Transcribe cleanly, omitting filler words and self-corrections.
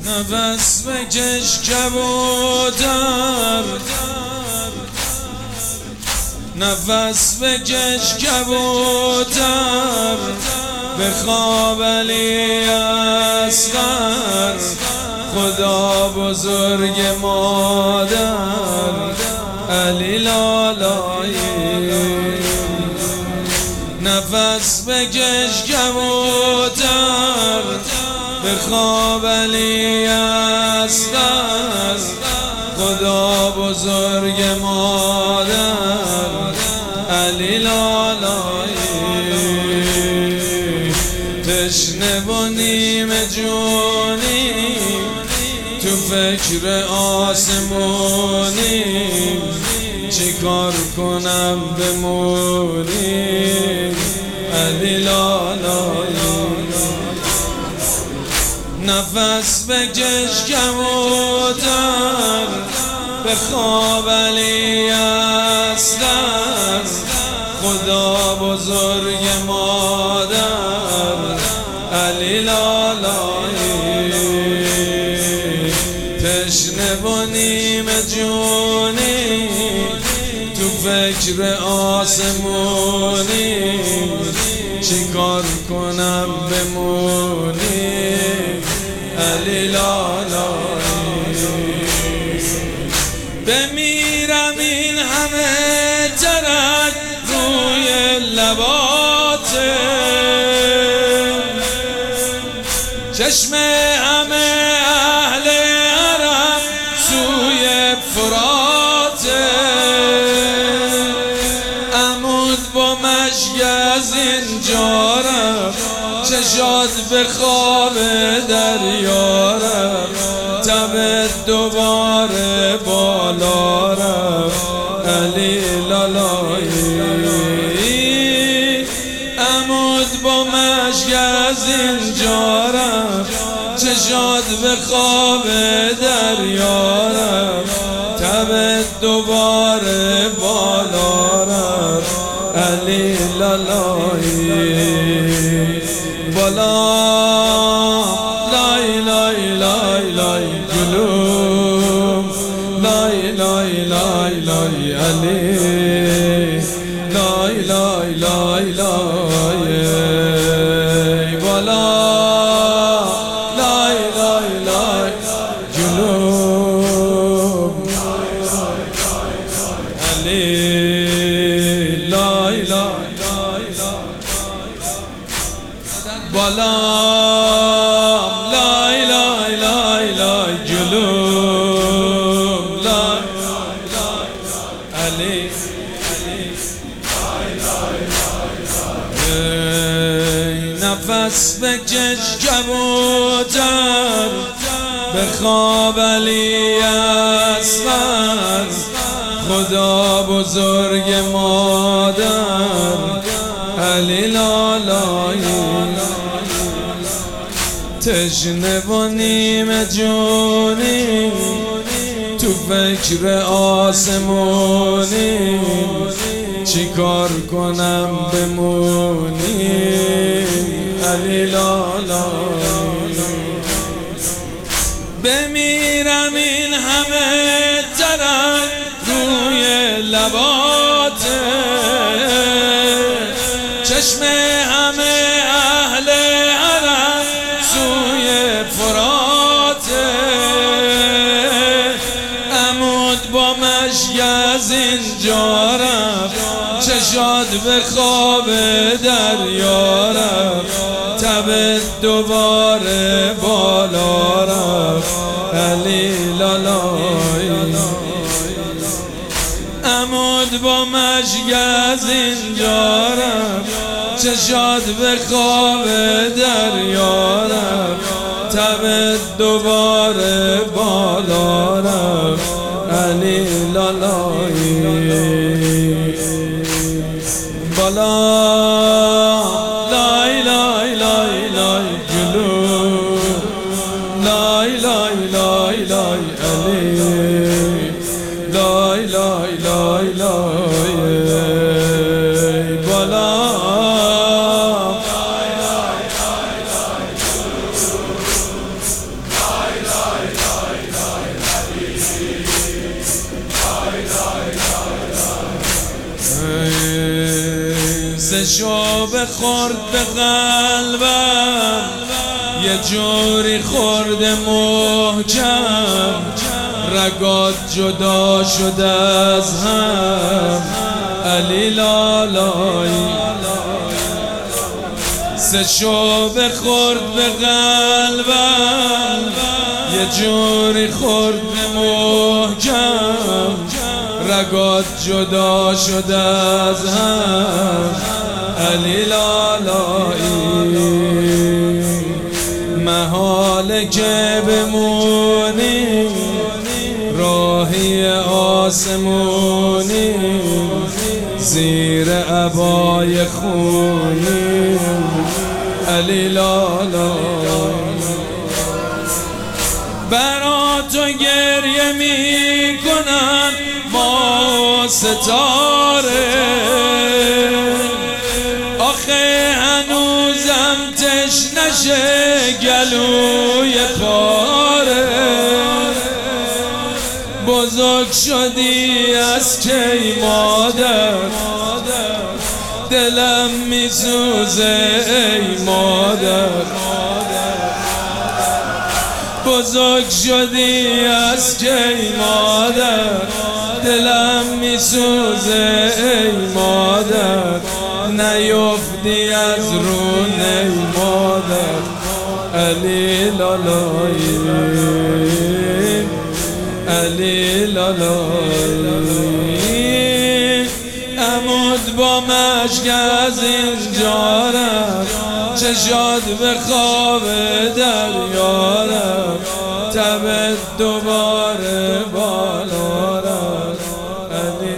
نفس بکش کبوتر، نفس بکش کبوتر، بخواب علی اصغر، خدا بزرگ مادر، علی لالایی. نفس بکش کبوتر، بخواب علی اصغر، خدا بزرگ مادر، علی لالایی. تشنه و نیمه جونیم، تو فکر آسمونیم، چیکار کنم بمونیم، علی لالایی. نفس بکش کبوتر، بخواب علی اصغر، خدا بزرگ مادر، علی لالایی. تشنه و نیمه جونی، تو فکر آسمونی، چیکار کنم بمونی، علی لالایی. بمیرم این همه ترک روی لباته، چشم همه اهل حرم سوی فراته، عمود با مشک از اینجا رفت، چشات به خواب دریا رفت، تب دوباره بالا رفت، علی لالایی. عمود با مشک از اینجا رفت، چشات به خواب دریا رفت، تب دوباره بالا رفت، علی لالایی. بالا لای لای لای لای گلوم، لای لای لای لای علی، لای لای لای لای. بالا لای لای لای گلوم، علی، لای لای لای بالا لای لای لای لای جلوم، لای علی نفس بکش کبوتر، بخواب علی اصغر، خدا بزرگ مادر، علی لالایی. تشنه و نیمه جونی، تو فکر آسمونی، چیکار کنم بمونی، علی لالایی. بمیرم این همه ترک روی لباته، چشم همه اهل حرم سوی فراته، عمود با مشک از اینجا رفت، چشات به خواب دریا رفت، تب دوباره بالا رفت، علی لالایی. عمود با مشک از اینجا رفت، چشات به خواب دریا رفت، تب دوباره بالا رفت، علی لالایی. بالا لای لای لای لای جلو، لای لای لای لای علی، لای لای لای لای بالا. شعبه خورد به قلبم، یه جوری خورد محکم، رگات جدا شد از هم. علی لالایی سه شعبه خورد به قلبم، یه جوری خورد به محکم، رگات جدا شد از هم. علی لالایی محاله که بمونی راهی آسمونی، زیر عبای خونی. علی لالایی برا تو گریه می کنن ما ستاره، آخه هنوزم تشنشه گلوی پاره. بزرگ شدی از کی مادر، دلم میسوزه ای مادر. بزرگ شدی از کی مادر، دلم میسوزه ای مادر. نیفتی از رون ای مادر. علی لالایی علی لالایی عمود با مشک از اینجا رفت، چشات به خواب دریا رفت، تبت دوباره بالا رفت. علی